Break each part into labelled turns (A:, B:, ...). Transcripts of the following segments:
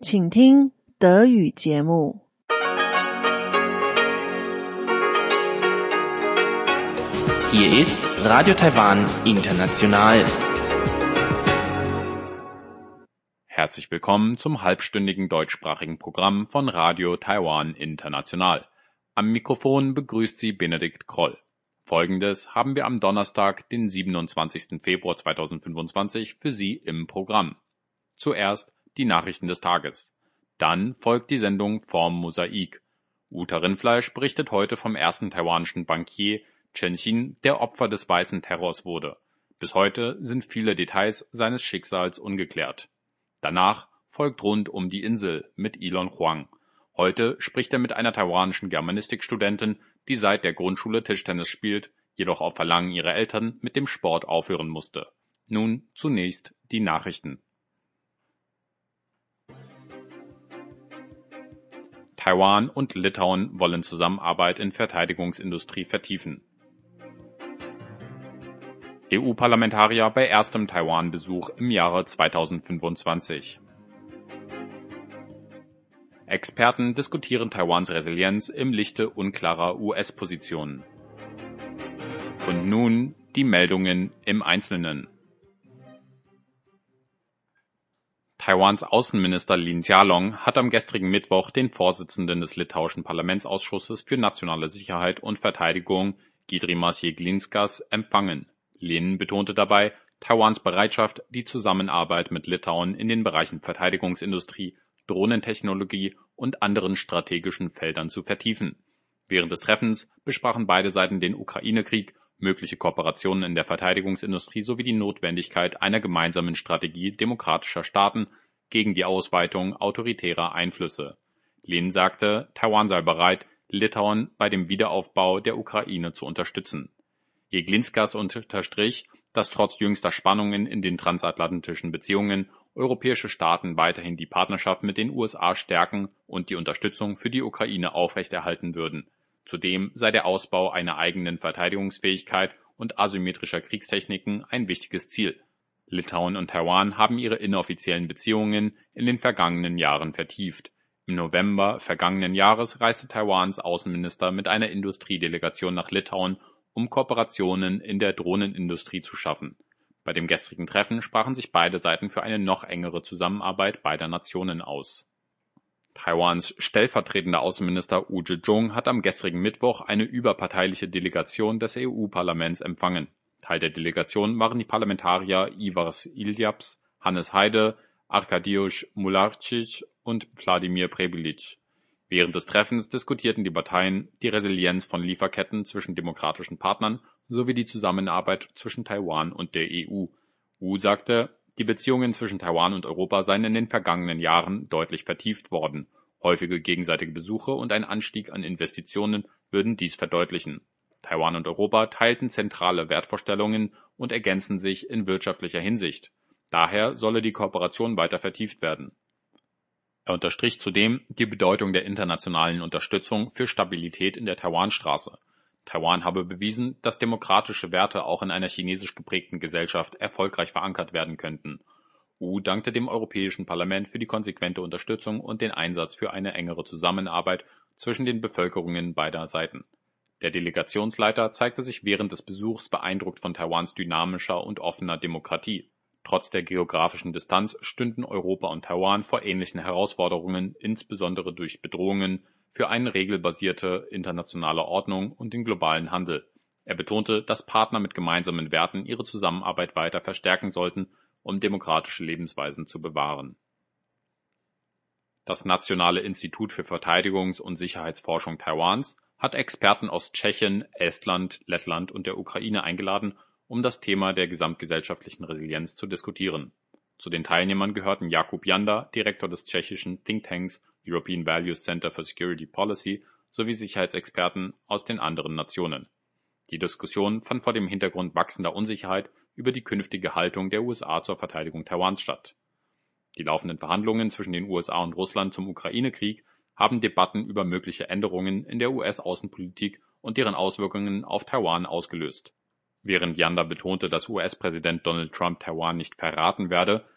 A: 请听德语节目。
B: Hier ist Radio Taiwan International. Herzlich willkommen zum halbstündigen deutschsprachigen Programm von Radio Taiwan International. Am Mikrofon begrüßt Sie Benedikt Kroll. Folgendes haben wir am Donnerstag, den 27. Februar 2025 für Sie im Programm. Zuerst die Nachrichten des Tages. Dann folgt die Sendung Vorm Mosaik. Uta Rindfleisch berichtet heute vom ersten taiwanischen Bankier Chen Xin, der Opfer des weißen Terrors wurde. Bis heute sind viele Details seines Schicksals ungeklärt. Danach folgt Rund um die Insel mit Elon Huang. Heute spricht er mit einer taiwanischen Germanistikstudentin, die seit der Grundschule Tischtennis spielt, jedoch auf Verlangen ihrer Eltern mit dem Sport aufhören musste. Nun zunächst die Nachrichten. Taiwan und Litauen wollen Zusammenarbeit in Verteidigungsindustrie vertiefen. EU-Parlamentarier bei erstem Taiwan-Besuch im Jahre 2025. Experten diskutieren Taiwans Resilienz im Lichte unklarer US-Positionen. Und nun die Meldungen im Einzelnen. Taiwans Außenminister Lin Jialong hat am gestrigen Mittwoch den Vorsitzenden des litauischen Parlamentsausschusses für nationale Sicherheit und Verteidigung, Giedrimas Jeglinskas, empfangen. Lin betonte dabei Taiwans Bereitschaft, die Zusammenarbeit mit Litauen in den Bereichen Verteidigungsindustrie, Drohnentechnologie und anderen strategischen Feldern zu vertiefen. Während des Treffens besprachen beide Seiten den Ukraine-Krieg, mögliche Kooperationen in der Verteidigungsindustrie sowie die Notwendigkeit einer gemeinsamen Strategie demokratischer Staaten gegen die Ausweitung autoritärer Einflüsse. Lin sagte, Taiwan sei bereit, Litauen bei dem Wiederaufbau der Ukraine zu unterstützen. Jeglinskas unterstrich, dass trotz jüngster Spannungen in den transatlantischen Beziehungen europäische Staaten weiterhin die Partnerschaft mit den USA stärken und die Unterstützung für die Ukraine aufrechterhalten würden. Zudem sei der Ausbau einer eigenen Verteidigungsfähigkeit und asymmetrischer Kriegstechniken ein wichtiges Ziel. Litauen und Taiwan haben ihre inoffiziellen Beziehungen in den vergangenen Jahren vertieft. Im November vergangenen Jahres reiste Taiwans Außenminister mit einer Industriedelegation nach Litauen, um Kooperationen in der Drohnenindustrie zu schaffen. Bei dem gestrigen Treffen sprachen sich beide Seiten für eine noch engere Zusammenarbeit beider Nationen aus. Taiwans stellvertretender Außenminister Wu Zhezhong hat am gestrigen Mittwoch eine überparteiliche Delegation des EU-Parlaments empfangen. Teil der Delegation waren die Parlamentarier Ivars Iljaps, Hannes Heide, Arkadiusz Mularczyk und Wladimir Prebilic. Während des Treffens diskutierten die Parteien die Resilienz von Lieferketten zwischen demokratischen Partnern sowie die Zusammenarbeit zwischen Taiwan und der EU. Wu sagte, die Beziehungen zwischen Taiwan und Europa seien in den vergangenen Jahren deutlich vertieft worden. Häufige gegenseitige Besuche und ein Anstieg an Investitionen würden dies verdeutlichen. Taiwan und Europa teilten zentrale Wertvorstellungen und ergänzen sich in wirtschaftlicher Hinsicht. Daher solle die Kooperation weiter vertieft werden. Er unterstrich zudem die Bedeutung der internationalen Unterstützung für Stabilität in der Taiwanstraße. Taiwan habe bewiesen, dass demokratische Werte auch in einer chinesisch geprägten Gesellschaft erfolgreich verankert werden könnten. Wu dankte dem Europäischen Parlament für die konsequente Unterstützung und den Einsatz für eine engere Zusammenarbeit zwischen den Bevölkerungen beider Seiten. Der Delegationsleiter zeigte sich während des Besuchs beeindruckt von Taiwans dynamischer und offener Demokratie. Trotz der geografischen Distanz stünden Europa und Taiwan vor ähnlichen Herausforderungen, insbesondere durch Bedrohungen für eine regelbasierte internationale Ordnung und den globalen Handel. Er betonte, dass Partner mit gemeinsamen Werten ihre Zusammenarbeit weiter verstärken sollten, um demokratische Lebensweisen zu bewahren. Das Nationale Institut für Verteidigungs- und Sicherheitsforschung Taiwans hat Experten aus Tschechien, Estland, Lettland und der Ukraine eingeladen, um das Thema der gesamtgesellschaftlichen Resilienz zu diskutieren. Zu den Teilnehmern gehörten Jakub Janda, Direktor des tschechischen Thinktanks European Values Center for Security Policy, sowie Sicherheitsexperten aus den anderen Nationen. Die Diskussion fand vor dem Hintergrund wachsender Unsicherheit über die künftige Haltung der USA zur Verteidigung Taiwans statt. Die laufenden Verhandlungen zwischen den USA und Russland zum Ukraine-Krieg haben Debatten über mögliche Änderungen in der US-Außenpolitik und deren Auswirkungen auf Taiwan ausgelöst. Während Janda betonte, dass US-Präsident Donald Trump Taiwan nicht verraten werde,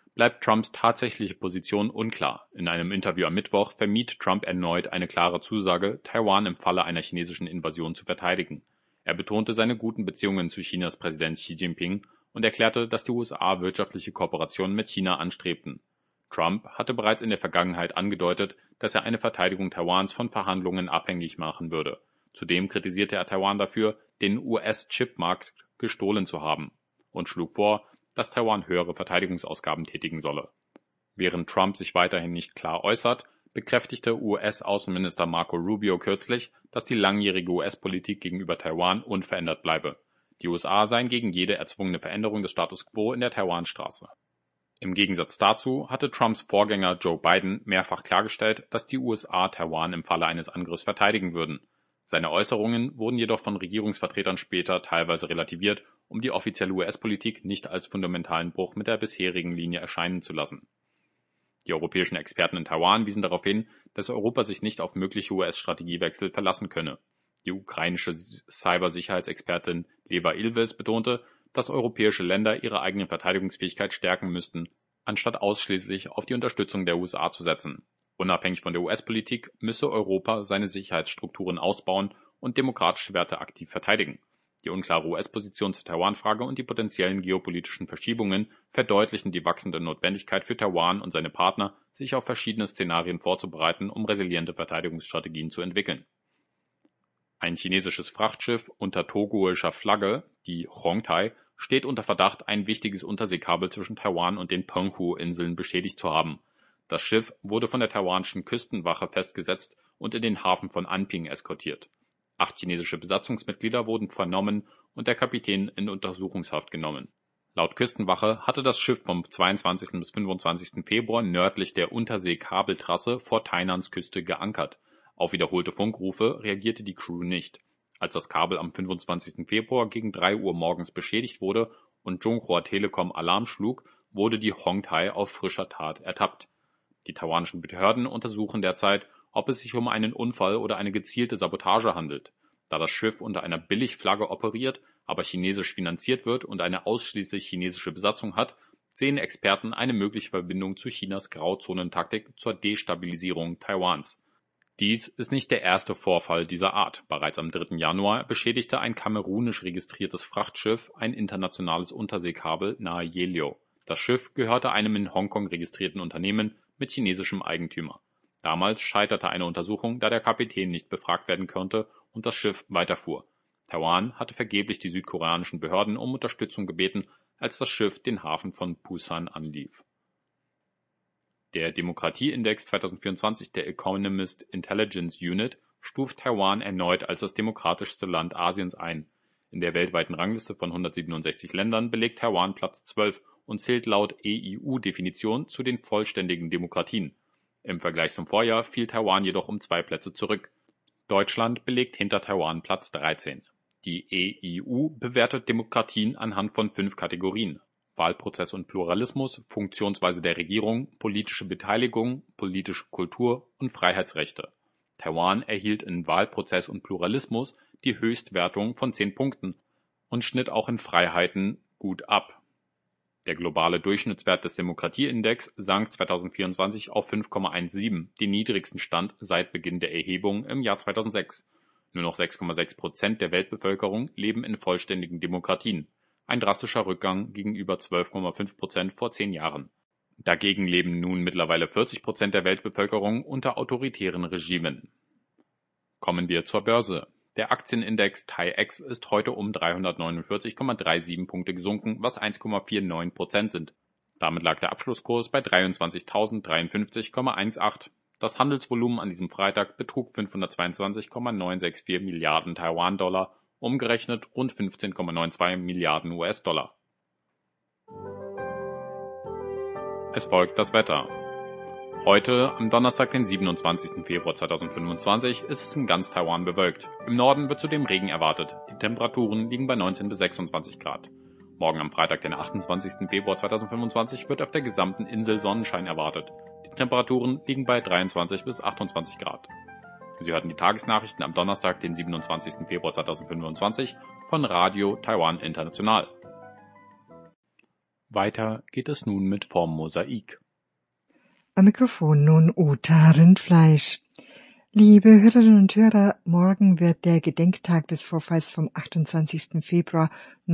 B: bleibt Trumps tatsächliche Position unklar. In einem Interview am Mittwoch vermied Trump erneut eine klare Zusage, Taiwan im Falle einer chinesischen Invasion zu verteidigen. Er betonte seine guten Beziehungen zu Chinas Präsident Xi Jinping und erklärte, dass die USA wirtschaftliche Kooperationen mit China anstrebten. Trump hatte bereits in der Vergangenheit angedeutet, dass er eine Verteidigung Taiwans von Verhandlungen abhängig machen würde. Zudem kritisierte er Taiwan dafür, den US-Chipmarkt gestohlen zu haben und schlug vor, dass Taiwan höhere Verteidigungsausgaben tätigen solle. Während Trump sich weiterhin nicht klar äußert, bekräftigte US-Außenminister Marco Rubio kürzlich, dass die langjährige US-Politik gegenüber Taiwan unverändert bleibe. Die USA seien gegen jede erzwungene Veränderung des Status quo in der Taiwanstraße. Im Gegensatz dazu hatte Trumps Vorgänger Joe Biden mehrfach klargestellt, dass die USA Taiwan im Falle eines Angriffs verteidigen würden. Seine Äußerungen wurden jedoch von Regierungsvertretern später teilweise relativiert, um die offizielle US-Politik nicht als fundamentalen Bruch mit der bisherigen Linie erscheinen zu lassen. Die europäischen Experten in Taiwan wiesen darauf hin, dass Europa sich nicht auf mögliche US-Strategiewechsel verlassen könne. Die ukrainische Cybersicherheitsexpertin Leva Ilves betonte, dass europäische Länder ihre eigene Verteidigungsfähigkeit stärken müssten, anstatt ausschließlich auf die Unterstützung der USA zu setzen. Unabhängig von der US-Politik müsse Europa seine Sicherheitsstrukturen ausbauen und demokratische Werte aktiv verteidigen. Die unklare US-Position zur Taiwan-Frage und die potenziellen geopolitischen Verschiebungen verdeutlichen die wachsende Notwendigkeit für Taiwan und seine Partner, sich auf verschiedene Szenarien vorzubereiten, um resiliente Verteidigungsstrategien zu entwickeln. Ein chinesisches Frachtschiff unter togoischer Flagge, die Hongtai, steht unter Verdacht, ein wichtiges Unterseekabel zwischen Taiwan und den Penghu-Inseln beschädigt zu haben. Das Schiff wurde von der taiwanischen Küstenwache festgesetzt und in den Hafen von Anping eskortiert. 8 chinesische Besatzungsmitglieder wurden vernommen und der Kapitän in Untersuchungshaft genommen. Laut Küstenwache hatte das Schiff vom 22. bis 25. Februar nördlich der Unterseekabeltrasse vor Tainans Küste geankert. Auf wiederholte Funkrufe reagierte die Crew nicht. Als das Kabel am 25. Februar gegen 3 Uhr morgens beschädigt wurde und Zhonghua Telekom Alarm schlug, wurde die Hongtai auf frischer Tat ertappt. Die taiwanischen Behörden untersuchen derzeit, ob es sich um einen Unfall oder eine gezielte Sabotage handelt. Da das Schiff unter einer Billigflagge operiert, aber chinesisch finanziert wird und eine ausschließlich chinesische Besatzung hat, sehen Experten eine mögliche Verbindung zu Chinas Grauzonentaktik zur Destabilisierung Taiwans. Dies ist nicht der erste Vorfall dieser Art. Bereits am 3. Januar beschädigte ein kamerunisch registriertes Frachtschiff ein internationales Unterseekabel nahe Yelio. Das Schiff gehörte einem in Hongkong registrierten Unternehmen mit chinesischem Eigentümer. Damals scheiterte eine Untersuchung, da der Kapitän nicht befragt werden konnte und das Schiff weiterfuhr. Taiwan hatte vergeblich die südkoreanischen Behörden um Unterstützung gebeten, als das Schiff den Hafen von Pusan anlief. Der Demokratieindex 2024 der Economist Intelligence Unit stuft Taiwan erneut als das demokratischste Land Asiens ein. In der weltweiten Rangliste von 167 Ländern belegt Taiwan Platz 12 und zählt laut EIU-Definition zu den vollständigen Demokratien. Im Vergleich zum Vorjahr fiel Taiwan jedoch um 2 Plätze zurück. Deutschland belegt hinter Taiwan Platz 13. Die EIU bewertet Demokratien anhand von 5 Kategorien: Wahlprozess und Pluralismus, Funktionsweise der Regierung, politische Beteiligung, politische Kultur und Freiheitsrechte. Taiwan erhielt in Wahlprozess und Pluralismus die Höchstwertung von 10 Punkten und schnitt auch in Freiheiten gut ab. Der globale Durchschnittswert des Demokratieindex sank 2024 auf 5,17, den niedrigsten Stand seit Beginn der Erhebung im Jahr 2006. Nur noch 6,6% der Weltbevölkerung leben in vollständigen Demokratien, ein drastischer Rückgang gegenüber 12,5% vor 10 Jahren. Dagegen leben nun mittlerweile 40% der Weltbevölkerung unter autoritären Regimen. Kommen wir zur Börse. Der Aktienindex TAIEX ist heute um 349,37 Punkte gesunken, was 1,49% sind. Damit lag der Abschlusskurs bei 23.053,18. Das Handelsvolumen an diesem Freitag betrug 522,964 Milliarden Taiwan-Dollar, umgerechnet rund 15,92 Milliarden US-Dollar. Es folgt das Wetter. Heute, am Donnerstag, den 27. Februar 2025, ist es in ganz Taiwan bewölkt. Im Norden wird zudem Regen erwartet. Die Temperaturen liegen bei 19 bis 26 Grad. Morgen am Freitag, den 28. Februar 2025, wird auf der gesamten Insel Sonnenschein erwartet. Die Temperaturen liegen bei 23 bis 28 Grad. Sie hörten die Tagesnachrichten am Donnerstag, den 27. Februar 2025 von Radio Taiwan International. Weiter geht es nun mit Formmosaik.
C: Am Mikrofon nun Uta Rindfleisch. Liebe Hörerinnen und Hörer, morgen wird der Gedenktag des Vorfalls vom 28. Februar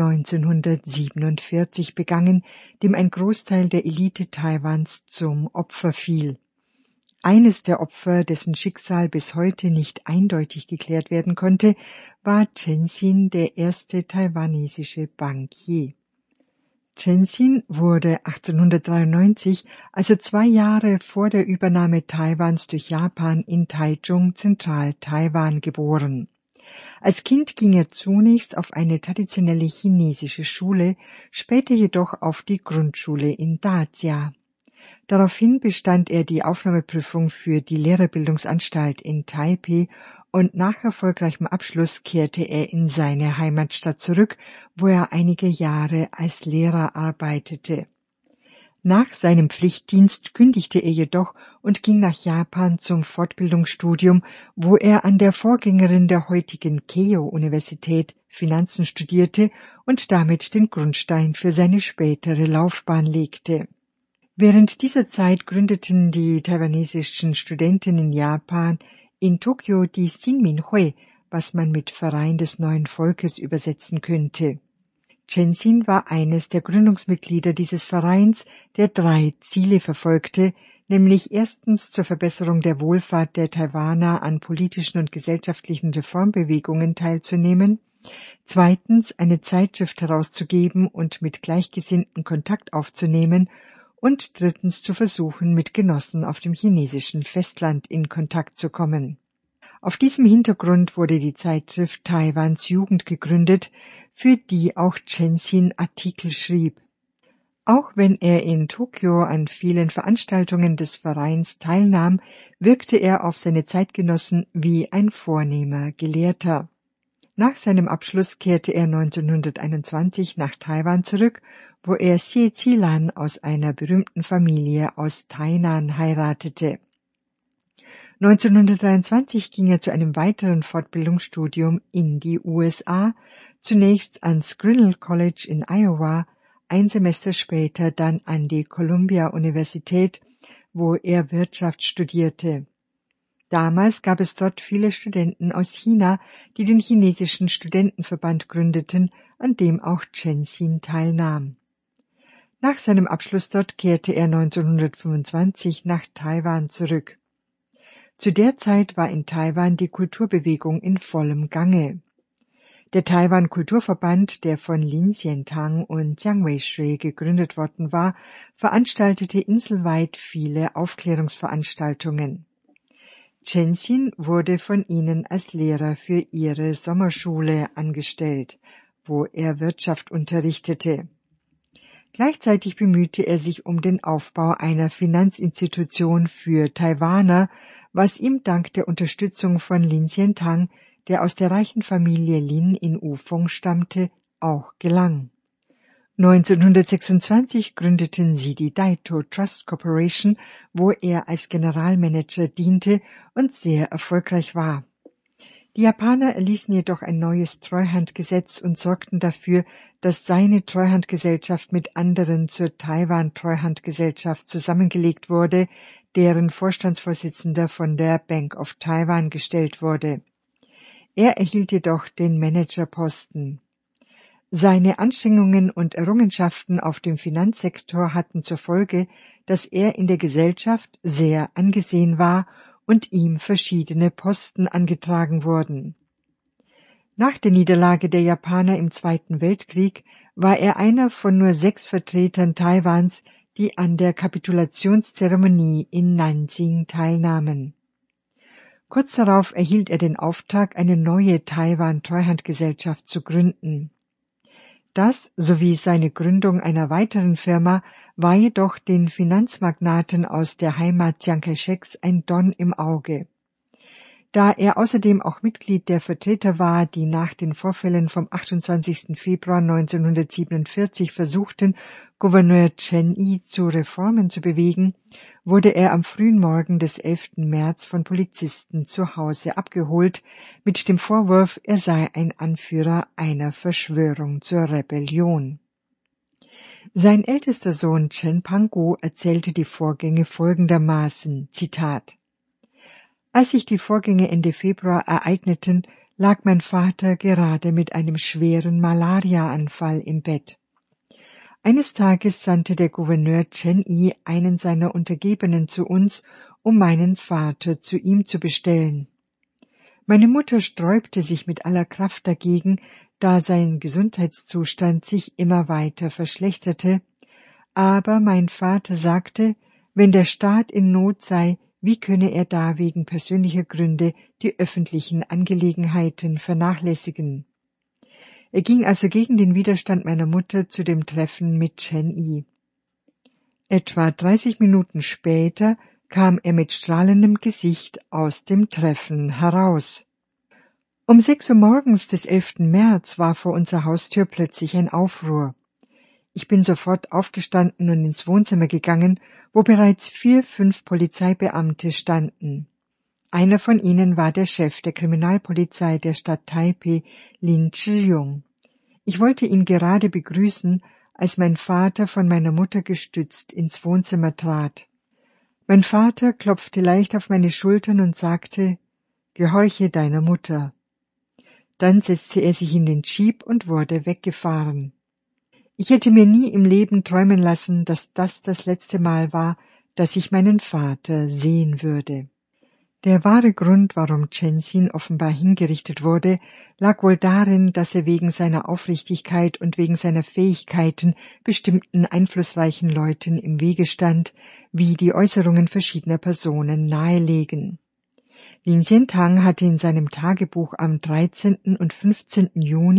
C: 1947 begangen, dem ein Großteil der Elite Taiwans zum Opfer fiel. Eines der Opfer, dessen Schicksal bis heute nicht eindeutig geklärt werden konnte, war Chen Xin, der erste taiwanesische Bankier. Chen Xin wurde 1893, also 2 Jahre vor der Übernahme Taiwans durch Japan, in Taichung, Zentral-Taiwan, geboren. Als Kind ging er zunächst auf eine traditionelle chinesische Schule, später jedoch auf die Grundschule in Dajia. Daraufhin bestand er die Aufnahmeprüfung für die Lehrerbildungsanstalt in Taipeh und nach erfolgreichem Abschluss kehrte er in seine Heimatstadt zurück, wo er einige Jahre als Lehrer arbeitete. Nach seinem Pflichtdienst kündigte er jedoch und ging nach Japan zum Fortbildungsstudium, wo er an der Vorgängerin der heutigen Keio-Universität Finanzen studierte und damit den Grundstein für seine spätere Laufbahn legte. Während dieser Zeit gründeten die taiwanesischen Studenten in Japan in Tokio die Sinmin-hui, was man mit Verein des neuen Volkes übersetzen könnte. Chen Xin war eines der Gründungsmitglieder dieses Vereins, der 3 Ziele verfolgte, nämlich erstens zur Verbesserung der Wohlfahrt der Taiwaner an politischen und gesellschaftlichen Reformbewegungen teilzunehmen, zweitens eine Zeitschrift herauszugeben und mit Gleichgesinnten Kontakt aufzunehmen und drittens zu versuchen, mit Genossen auf dem chinesischen Festland in Kontakt zu kommen. Auf diesem Hintergrund wurde die Zeitschrift Taiwans Jugend gegründet, für die auch Chen Xin Artikel schrieb. Auch wenn er in Tokio an vielen Veranstaltungen des Vereins teilnahm, wirkte er auf seine Zeitgenossen wie ein vornehmer Gelehrter. Nach seinem Abschluss kehrte er 1921 nach Taiwan zurück, wo er Xie Qilan aus einer berühmten Familie aus Tainan heiratete. 1923 ging er zu einem weiteren Fortbildungsstudium in die USA, zunächst ans Grinnell College in Iowa, ein Semester später dann an die Columbia-Universität, wo er Wirtschaft studierte. Damals gab es dort viele Studenten aus China, die den chinesischen Studentenverband gründeten, an dem auch Chen Xin teilnahm. Nach seinem Abschluss dort kehrte er 1925 nach Taiwan zurück. Zu der Zeit war in Taiwan die Kulturbewegung in vollem Gange. Der Taiwan-Kulturverband, der von Lin Xiantang und Jiang Weishui gegründet worden war, veranstaltete inselweit viele Aufklärungsveranstaltungen. Chen Xin wurde von ihnen als Lehrer für ihre Sommerschule angestellt, wo er Wirtschaft unterrichtete. Gleichzeitig bemühte er sich um den Aufbau einer Finanzinstitution für Taiwaner, was ihm dank der Unterstützung von Lin Xiantang, der aus der reichen Familie Lin in Ufeng stammte, auch gelang. 1926 gründeten sie die Daito Trust Corporation, wo er als Generalmanager diente und sehr erfolgreich war. Die Japaner erließen jedoch ein neues Treuhandgesetz und sorgten dafür, dass seine Treuhandgesellschaft mit anderen zur Taiwan-Treuhandgesellschaft zusammengelegt wurde, deren Vorstandsvorsitzender von der Bank of Taiwan gestellt wurde. Er erhielt jedoch den Managerposten. Seine Anstrengungen und Errungenschaften auf dem Finanzsektor hatten zur Folge, dass er in der Gesellschaft sehr angesehen war und ihm verschiedene Posten angetragen wurden. Nach der Niederlage der Japaner im Zweiten Weltkrieg war er einer von nur 6 Vertretern Taiwans, die an der Kapitulationszeremonie in Nanjing teilnahmen. Kurz darauf erhielt er den Auftrag, eine neue Taiwan-Treuhandgesellschaft zu gründen. Das sowie seine Gründung einer weiteren Firma war jedoch den Finanzmagnaten aus der Heimat Chiang Kai-sheks ein Dorn im Auge. Da er außerdem auch Mitglied der Vertreter war, die nach den Vorfällen vom 28. Februar 1947 versuchten, Gouverneur Chen Yi zu Reformen zu bewegen, wurde er am frühen Morgen des 11. März von Polizisten zu Hause abgeholt, mit dem Vorwurf, er sei ein Anführer einer Verschwörung zur Rebellion. Sein ältester Sohn Chen Panggu erzählte die Vorgänge folgendermaßen, Zitat: Als sich die Vorgänge Ende Februar ereigneten, lag mein Vater gerade mit einem schweren Malariaanfall im Bett. Eines Tages sandte der Gouverneur Chen Yi einen seiner Untergebenen zu uns, um meinen Vater zu ihm zu bestellen. Meine Mutter sträubte sich mit aller Kraft dagegen, da sein Gesundheitszustand sich immer weiter verschlechterte, aber mein Vater sagte, wenn der Staat in Not sei, wie könne er da wegen persönlicher Gründe die öffentlichen Angelegenheiten vernachlässigen? Er ging also gegen den Widerstand meiner Mutter zu dem Treffen mit Chen Yi. Etwa 30 Minuten später kam er mit strahlendem Gesicht aus dem Treffen heraus. Um 6 Uhr morgens des 11. März war vor unserer Haustür plötzlich ein Aufruhr. Ich bin sofort aufgestanden und ins Wohnzimmer gegangen, wo bereits 4-5 Polizeibeamte standen. Einer von ihnen war der Chef der Kriminalpolizei der Stadt Taipeh, Lin Zhiyong. Ich wollte ihn gerade begrüßen, als mein Vater von meiner Mutter gestützt ins Wohnzimmer trat. Mein Vater klopfte leicht auf meine Schultern und sagte, »Gehorche deiner Mutter.« Dann setzte er sich in den Jeep und wurde weggefahren. Ich hätte mir nie im Leben träumen lassen, dass das letzte Mal war, dass ich meinen Vater sehen würde. Der wahre Grund, warum Chen Xin offenbar hingerichtet wurde, lag wohl darin, dass er wegen seiner Aufrichtigkeit und wegen seiner Fähigkeiten bestimmten einflussreichen Leuten im Wege stand, wie die Äußerungen verschiedener Personen nahelegen. Lin Xiantang hatte in seinem Tagebuch am 13. und 15. Juni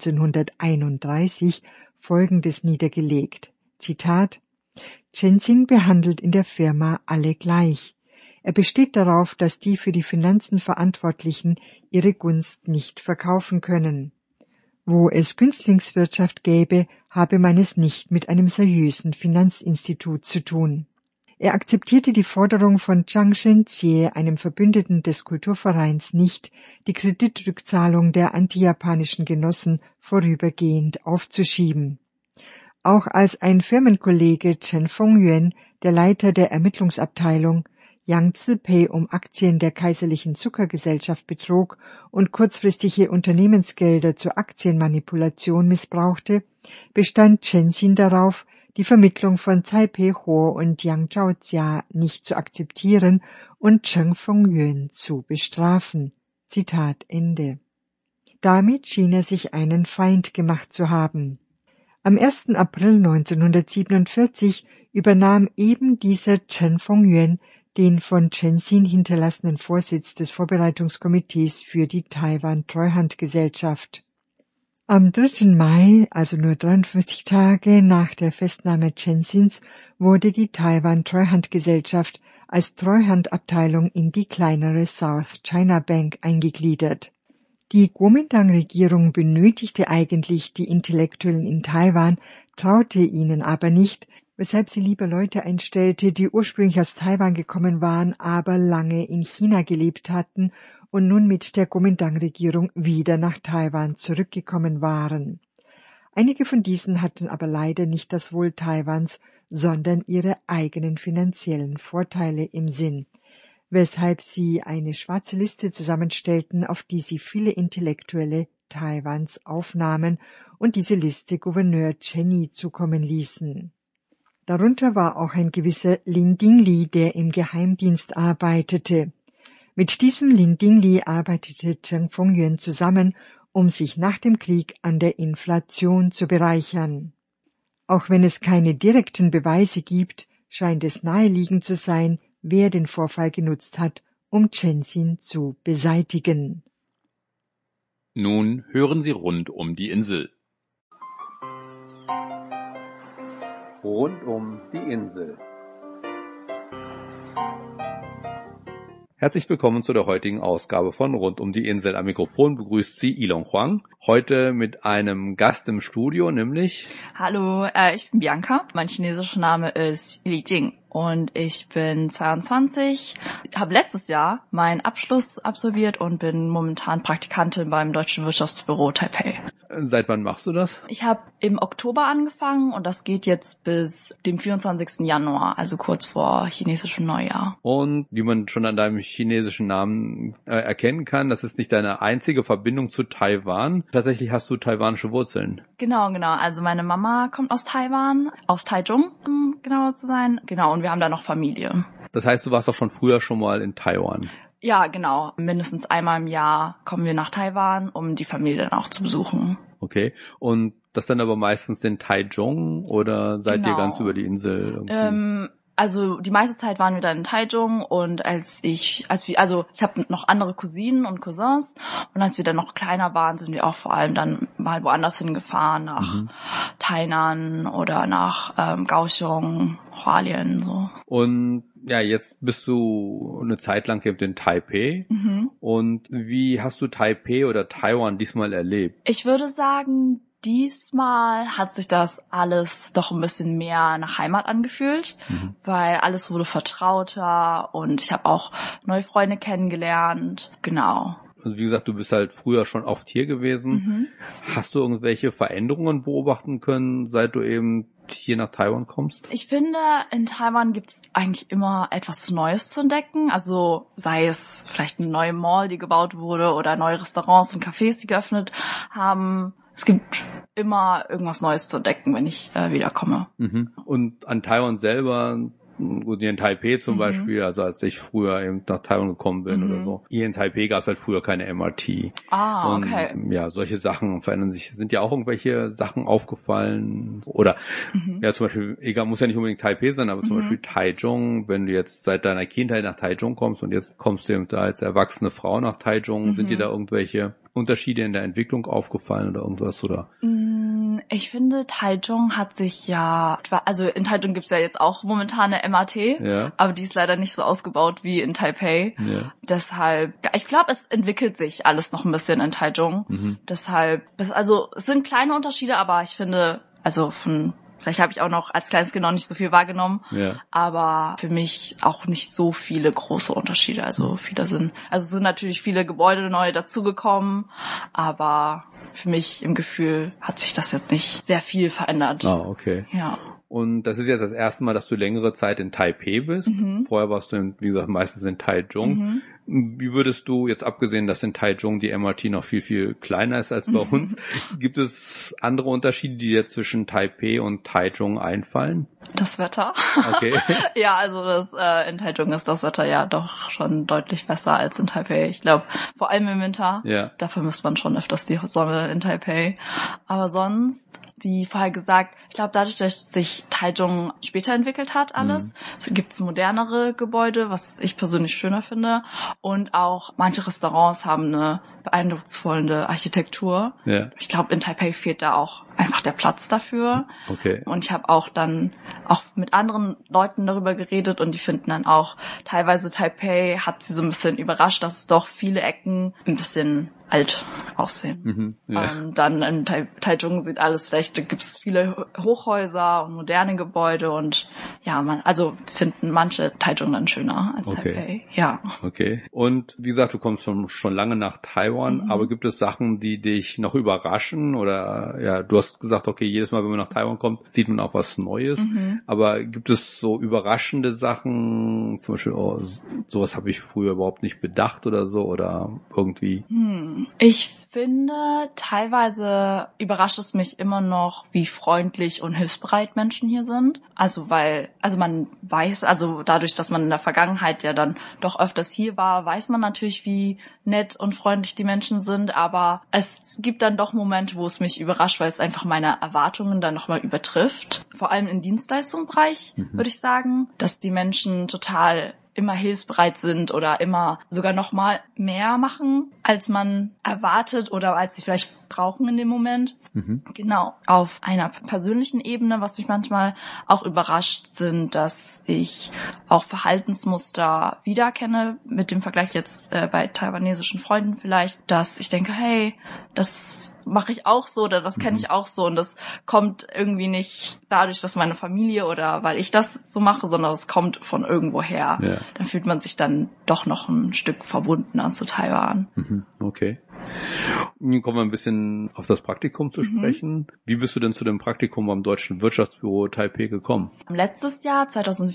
C: 1931 Folgendes niedergelegt. Zitat: Chen Xin behandelt in der Firma alle gleich. Er besteht darauf, dass die für die Finanzen Verantwortlichen ihre Gunst nicht verkaufen können. Wo es Günstlingswirtschaft gäbe, habe man es nicht mit einem seriösen Finanzinstitut zu tun. Er akzeptierte die Forderung von Zhang Shenjie, einem Verbündeten des Kulturvereins, nicht, die Kreditrückzahlung der antijapanischen Genossen vorübergehend aufzuschieben. Auch als ein Firmenkollege Chen Fengyuan, der Leiter der Ermittlungsabteilung, Yang Zipei um Aktien der Kaiserlichen Zuckergesellschaft betrog und kurzfristige Unternehmensgelder zur Aktienmanipulation missbrauchte, bestand Chen Xin darauf, die Vermittlung von Cai Peiho und Yang Zhaojia nicht zu akzeptieren und Chen Fengyuan zu bestrafen. Zitat Ende. Damit schien er sich einen Feind gemacht zu haben. Am 1. April 1947 übernahm eben dieser Chen Fengyuan den von Chen Xin hinterlassenen Vorsitz des Vorbereitungskomitees für die Taiwan-Treuhandgesellschaft. Am 3. Mai, also nur 43 Tage nach der Festnahme Chen Xins, wurde die Taiwan-Treuhandgesellschaft als Treuhandabteilung in die kleinere South China Bank eingegliedert. Die Kuomintang-Regierung benötigte eigentlich die Intellektuellen in Taiwan, traute ihnen aber nicht, weshalb sie lieber Leute einstellte, die ursprünglich aus Taiwan gekommen waren, aber lange in China gelebt hatten und nun mit der Kuomintang-Regierung wieder nach Taiwan zurückgekommen waren. Einige von diesen hatten aber leider nicht das Wohl Taiwans, sondern ihre eigenen finanziellen Vorteile im Sinn, weshalb sie eine schwarze Liste zusammenstellten, auf die sie viele Intellektuelle Taiwans aufnahmen und diese Liste Gouverneur Chen Yi zukommen ließen. Darunter war auch ein gewisser Lin Dingli, der im Geheimdienst arbeitete. Mit diesem Lin Dingli arbeitete Chen Fengyuan zusammen, um sich nach dem Krieg an der Inflation zu bereichern. Auch wenn es keine direkten Beweise gibt, scheint es naheliegend zu sein, wer den Vorfall genutzt hat, um Chen Xin zu beseitigen.
B: Nun hören Sie rund um die Insel.
D: Rund um die Insel. Herzlich willkommen zu der heutigen Ausgabe von Rund um die Insel. Am Mikrofon begrüßt Sie Ilon Huang. Heute mit einem Gast im Studio, nämlich...
E: Hallo, ich bin Bianca. Mein chinesischer Name ist Li Jing und ich bin 22, habe letztes Jahr meinen Abschluss absolviert und bin momentan Praktikantin beim Deutschen Wirtschaftsbüro Taipei.
D: Seit wann machst du das?
E: Ich habe im Oktober angefangen und das geht jetzt bis dem 24. Januar, also kurz vor chinesischem Neujahr.
D: Und wie man schon an deinem chinesischen Namen erkennen kann, das ist nicht deine einzige Verbindung zu Taiwan. Tatsächlich hast du taiwanische Wurzeln.
E: Genau. Also meine Mama kommt aus Taiwan, aus Taichung, um genauer zu sein. Genau, und wir haben da noch Familie.
D: Das heißt, du warst auch schon früher schon mal in Taiwan.
E: Ja, genau. Mindestens einmal im Jahr kommen wir nach Taiwan, um die Familie dann auch zu besuchen.
D: Okay. Und das dann aber meistens in Taichung oder seid ihr ganz über die Insel irgendwie?
E: Also die meiste Zeit waren wir dann in Taichung und ich habe noch andere Cousinen und Cousins und als wir dann noch kleiner waren, sind wir auch vor allem dann mal woanders hingefahren, nach Tainan oder nach Kaohsiung, Hualien, so.
D: Und ja, jetzt bist du eine Zeit lang eben in Taipei. Und wie hast du Taipei oder Taiwan diesmal erlebt?
E: Ich würde sagen, diesmal hat sich das alles doch ein bisschen mehr nach Heimat angefühlt, weil alles wurde vertrauter und ich habe auch neue Freunde kennengelernt. Genau.
D: Also wie gesagt, du bist halt früher schon oft hier gewesen. Hast du irgendwelche Veränderungen beobachten können, seit du eben hier nach Taiwan kommst?
E: Ich finde, in Taiwan gibt es eigentlich immer etwas Neues zu entdecken. Also sei es vielleicht eine neue Mall, die gebaut wurde oder neue Restaurants und Cafés, die geöffnet haben. Es gibt immer irgendwas Neues zu entdecken, wenn ich wiederkomme.
D: Und an Taiwan selber, gut, hier in Taipei zum Beispiel, also als ich früher eben nach Taiwan gekommen bin oder so. Hier in Taipei gab es halt früher keine MRT.
E: Okay.
D: Und ja, solche Sachen verändern sich. Sind ja auch irgendwelche Sachen aufgefallen? Oder ja, zum Beispiel, egal, muss ja nicht unbedingt Taipei sein, aber zum Beispiel Taichung, wenn du jetzt seit deiner Kindheit nach Taichung kommst und jetzt kommst du eben da als erwachsene Frau nach Taichung, sind dir da irgendwelche Unterschiede in der Entwicklung aufgefallen oder irgendwas, oder?
E: Ich finde, Taichung hat sich also in Taichung gibt's ja jetzt auch momentan eine MRT, aber die ist leider nicht so ausgebaut wie in Taipei. Deshalb, ich glaube, es entwickelt sich alles noch ein bisschen in Taichung. Deshalb, also es sind kleine Unterschiede, aber ich finde, vielleicht habe ich auch noch als kleines Kind noch nicht so viel wahrgenommen, aber für mich auch nicht so viele große Unterschiede. Also es sind natürlich viele Gebäude neu dazugekommen, aber für mich im Gefühl hat sich das jetzt nicht sehr viel verändert.
D: Okay.
E: Ja.
D: Und das ist jetzt das erste Mal, dass du längere Zeit in Taipei bist. Vorher warst du, wie gesagt, meistens in Taichung. Wie würdest du, jetzt abgesehen, dass in Taichung die MRT noch viel, viel kleiner ist als bei uns, gibt es andere Unterschiede, die dir zwischen Taipei und Taichung einfallen?
E: Das Wetter.
D: Okay.
E: Ja, also in Taichung ist das Wetter ja doch schon deutlich besser als in Taipei. Ich glaube, vor allem im Winter. Da vermisst man schon öfters die Sonne in Taipei. Aber sonst, wie vorher gesagt, ich glaube, dadurch, dass sich Taichung später entwickelt hat, alles, gibt es modernere Gebäude, was ich persönlich schöner finde. Und auch manche Restaurants haben eine beeindrucksvolle Architektur. Ich glaube, in Taipei fehlt da auch einfach der Platz dafür. Und ich habe auch dann auch mit anderen Leuten darüber geredet und die finden dann auch, teilweise Taipei hat sie so ein bisschen überrascht, dass es doch viele Ecken ein bisschen alt aussehen. Dann in Taichung sieht alles vielleicht, da gibt es viele Hochhäuser und moderne Gebäude und ja, finden manche Taichung dann schöner als Taipei. Ja.
D: Okay. Und wie gesagt, du kommst schon lange nach Taiwan, aber gibt es Sachen, die dich noch überraschen oder ja, du hast gesagt, okay, jedes Mal, wenn man nach Taiwan kommt, sieht man auch was Neues, aber gibt es so überraschende Sachen, zum Beispiel, sowas habe ich früher überhaupt nicht bedacht oder so oder irgendwie?
E: Ich finde, teilweise überrascht es mich immer noch, wie freundlich und hilfsbereit Menschen hier sind. Man weiß, dadurch, dass man in der Vergangenheit ja dann doch öfters hier war, weiß man natürlich, wie nett und freundlich die Menschen sind, aber es gibt dann doch Momente, wo es mich überrascht, weil es einfach meine Erwartungen dann nochmal übertrifft. Vor allem im Dienstleistungsbereich, würde ich sagen, dass die Menschen total immer hilfsbereit sind oder immer sogar noch mal mehr machen, als man erwartet oder als sie vielleicht brauchen in dem Moment. Genau. Auf einer persönlichen Ebene, was mich manchmal auch überrascht, sind, dass ich auch Verhaltensmuster wiedererkenne, mit dem Vergleich jetzt bei taiwanesischen Freunden vielleicht, dass ich denke, hey, das mache ich auch so oder das kenne ich auch so und das kommt irgendwie nicht dadurch, dass meine Familie oder weil ich das so mache, sondern es kommt von irgendwoher. Ja. Dann fühlt man sich dann doch noch ein Stück verbundener zu Taiwan.
D: Okay. Nun kommen wir ein bisschen auf das Praktikum zu sprechen. Wie bist du denn zu dem Praktikum beim Deutschen Wirtschaftsbüro Taipei gekommen?
E: Letztes Jahr,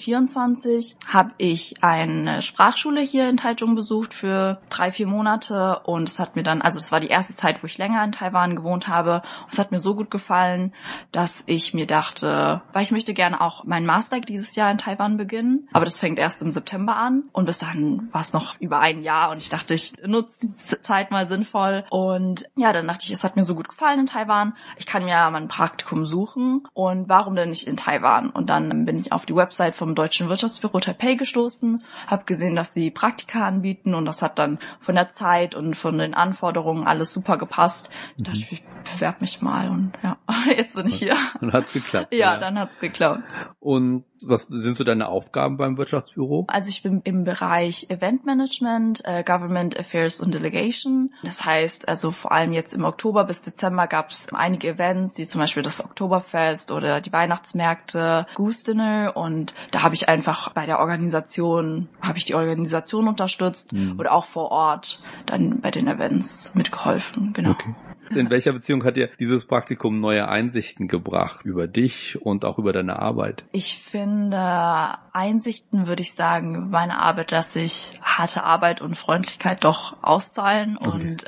E: 2024, habe ich eine Sprachschule hier in Taichung besucht für 3-4 Monate und es hat mir dann, also es war die erste Zeit, wo ich länger in Taiwan gewohnt habe. Und es hat mir so gut gefallen, dass ich mir dachte, weil ich möchte gerne auch meinen Master dieses Jahr in Taiwan beginnen, aber das fängt erst im September an und bis dahin war es noch über ein Jahr und ich dachte, ich nutze die Zeit mal sinnvoll und ja, dann dachte ich, es hat mir so gut gefallen in Taiwan, ich kann mir mein Praktikum suchen und warum denn nicht in Taiwan? Und dann bin ich auf die Website vom Deutschen Wirtschaftsbüro Taipei gestoßen, habe gesehen, dass sie Praktika anbieten und das hat dann von der Zeit und von den Anforderungen alles super gepasst. Ich dachte, ich bewerbe mich mal und ja, jetzt bin ich hier.
D: Dann hat's geklappt.
E: Ja, dann hat's geklappt.
D: Und was sind so deine Aufgaben beim Wirtschaftsbüro?
E: Also ich bin im Bereich Event Management, Government Affairs und Delegation. Das heißt, also vor allem jetzt im Oktober bis Dezember gab es einige Events, wie zum Beispiel das Oktoberfest oder die Weihnachtsmärkte, Goose Dinner und da habe ich einfach bei der Organisation, die Organisation unterstützt oder auch vor Ort dann bei den Events mitgeholfen, genau.
D: Okay. In welcher Beziehung hat dir dieses Praktikum neue Einsichten gebracht über dich und auch über deine Arbeit?
E: Ich finde Einsichten, würde ich sagen, über meine Arbeit, dass sich harte Arbeit und Freundlichkeit doch auszahlen und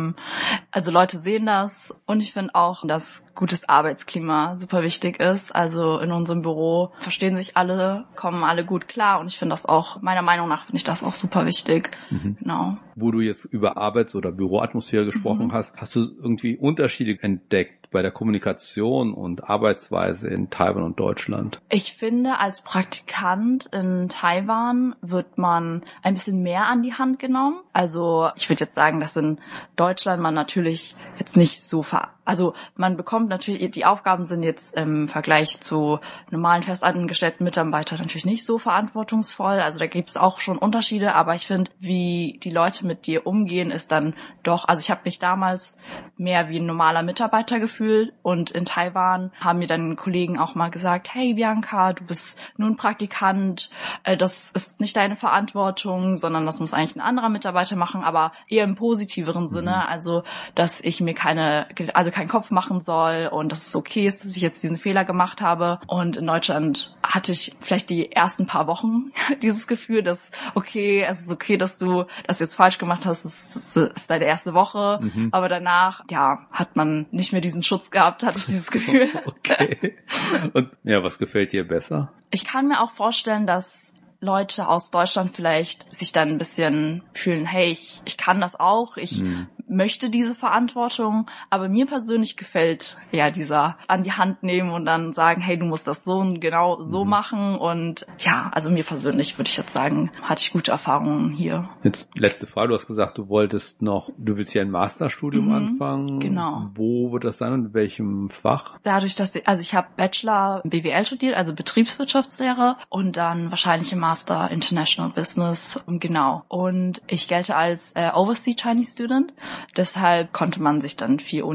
E: also Leute sehen das und ich finde auch, dass gutes Arbeitsklima super wichtig ist. Also in unserem Büro verstehen sich alle, kommen alle gut klar und ich finde das auch, meiner Meinung nach finde ich das auch super wichtig. Genau.
D: Wo du jetzt über Arbeits- oder Büroatmosphäre gesprochen hast, hast du irgendwie Unterschiede entdeckt bei der Kommunikation und Arbeitsweise in Taiwan und Deutschland?
E: Ich finde, als Praktikant in Taiwan wird man ein bisschen mehr an die Hand genommen. Also ich würde jetzt sagen, dass in Deutschland man natürlich jetzt nicht so also man bekommt natürlich, die Aufgaben sind jetzt im Vergleich zu normalen festangestellten Mitarbeitern natürlich nicht so verantwortungsvoll. Also da gibt es auch schon Unterschiede, aber ich finde, wie die Leute mit dir umgehen, ist dann doch, also ich habe mich damals mehr wie ein normaler Mitarbeiter gefühlt und in Taiwan haben mir dann Kollegen auch mal gesagt, hey Bianca, du bist nur ein Praktikant, das ist nicht deine Verantwortung, sondern das muss eigentlich ein anderer Mitarbeiter machen, aber eher im positiveren Sinne, also dass ich mir keinen Kopf machen soll und dass es okay ist, dass ich jetzt diesen Fehler gemacht habe. Und in Deutschland hatte ich vielleicht die ersten paar Wochen dieses Gefühl, dass es ist okay, dass du das jetzt falsch gemacht hast, es ist deine erste Woche, aber danach, ja, hat man nicht mehr diesen Schutz gehabt, hatte ich dieses Gefühl.
D: Okay. Und ja, was gefällt dir besser?
E: Ich kann mir auch vorstellen, dass Leute aus Deutschland vielleicht sich dann ein bisschen fühlen, hey, ich kann das auch, ich möchte diese Verantwortung, aber mir persönlich gefällt ja dieser an die Hand nehmen und dann sagen, hey, du musst das so und genau so machen und ja, also mir persönlich würde ich jetzt sagen, hatte ich gute Erfahrungen hier.
D: Jetzt letzte Frage, du hast gesagt, du willst hier ein Masterstudium anfangen.
E: Genau.
D: Wo wird das sein und in welchem Fach?
E: Dadurch, dass ich habe Bachelor BWL studiert, also Betriebswirtschaftslehre und dann wahrscheinlich im Master International Business, genau. Und ich gelte als Overseas Chinese Student. Deshalb sollte man sich 4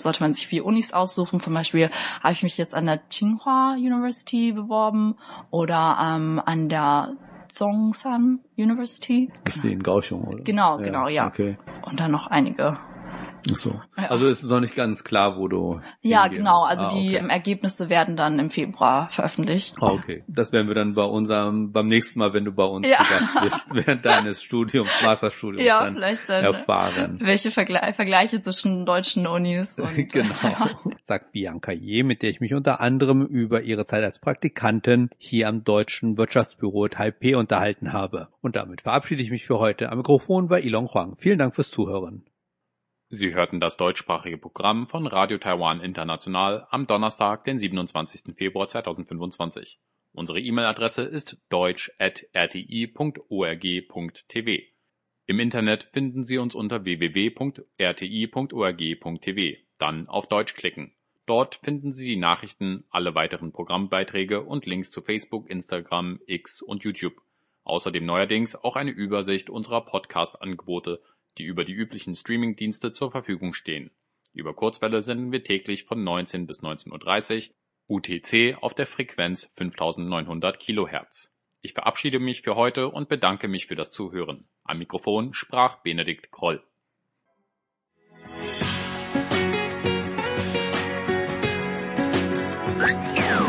E: Unis aussuchen. Zum Beispiel habe ich mich jetzt an der Tsinghua University beworben oder an der Zhongshan University.
D: Ist die in Kaohsiung, oder?
E: Genau, ja.
D: Okay.
E: Und dann noch einige.
D: Ach so. Also ist es noch nicht ganz klar, wo du
E: Ja, genau. Also die Ergebnisse werden dann im Februar veröffentlicht.
D: Okay. Das werden wir dann beim nächsten Mal, wenn du bei uns zu Gast bist, während deines Masterstudiums dann erfahren.
E: Welche Vergleiche zwischen deutschen Unis und
D: genau. Sagt Bianca Je, mit der ich mich unter anderem über ihre Zeit als Praktikantin hier am Deutschen Wirtschaftsbüro Taipei unterhalten habe. Und damit verabschiede ich mich für heute. Am Mikrofon war Ilon Huang. Vielen Dank fürs Zuhören.
B: Sie hörten das deutschsprachige Programm von Radio Taiwan International am Donnerstag, den 27. Februar 2025. Unsere E-Mail-Adresse ist deutsch@rti.org.tv. Im Internet finden Sie uns unter www.rti.org.tv, dann auf Deutsch klicken. Dort finden Sie die Nachrichten, alle weiteren Programmbeiträge und Links zu Facebook, Instagram, X und YouTube. Außerdem neuerdings auch eine Übersicht unserer Podcast-Angebote, die über die üblichen Streaming-Dienste zur Verfügung stehen. Über Kurzwelle senden wir täglich von 19 bis 19:30 Uhr UTC auf der Frequenz 5900 kHz. Ich verabschiede mich für heute und bedanke mich für das Zuhören. Am Mikrofon sprach Benedikt Kroll.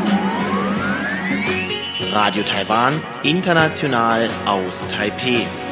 F: Radio Taiwan, international aus Taipeh.